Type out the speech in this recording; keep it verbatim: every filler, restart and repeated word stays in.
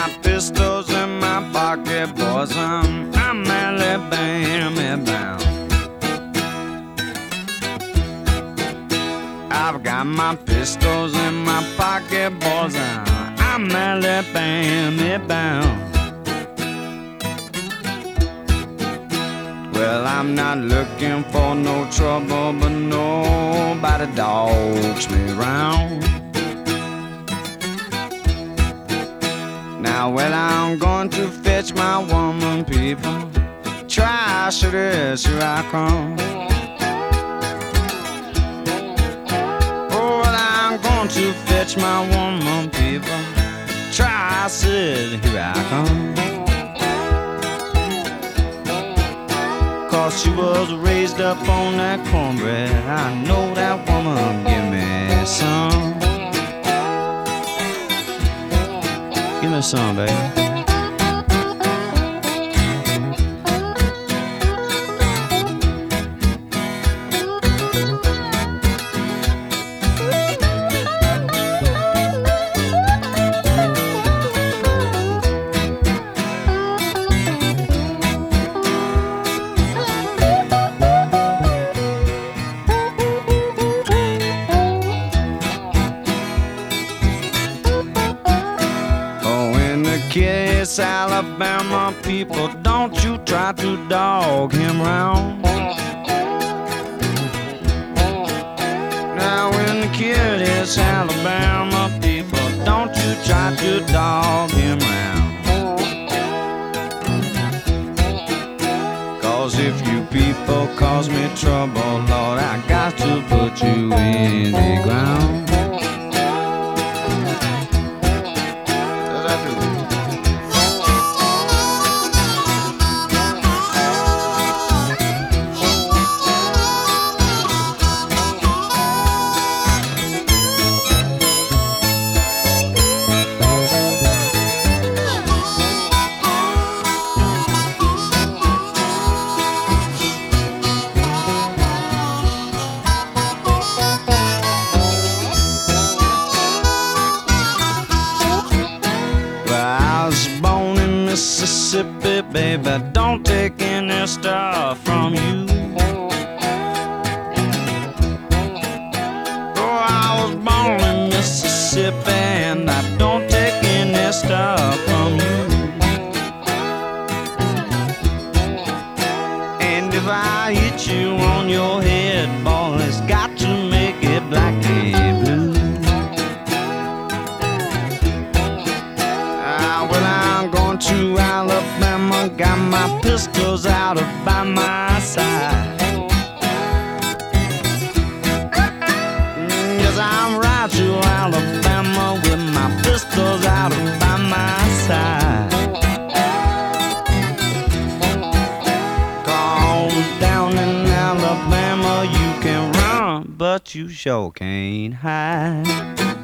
my pistols in my pocket, boys. I'm, I'm Alabama bound. I've got my pistols in my pocket, boys. I'm, I'm Alabama bound. Well, I'm not looking for no trouble, but nobody dogs me around. Now, well, I'm going to fetch my woman, people. Try, should it, here I come. Oh, well, I'm going to fetch my woman, people. Try, said, here I come. Cause she was raised up on that cornbread. I know that woman give me some. Give me some, baby. Kiss Alabama people, don't you try to dog him round. Now when the kid is Alabama people, don't you try to dog him round. Cause if you people cause me trouble, Lord, I got to put you in the ground. Mississippi, baby, don't take any stuff from you. Oh, I was born in Mississippi, and I don't take any stuff from you. And if I hit you on your head, boy, it's got to make it black and blue. Ah, well, I'm going to Alabama, got my pistols out of by my side. Mm, yes, I'm right to Alabama with my pistols out of by my side. Cause down in Alabama you can run, but you sure can't hide.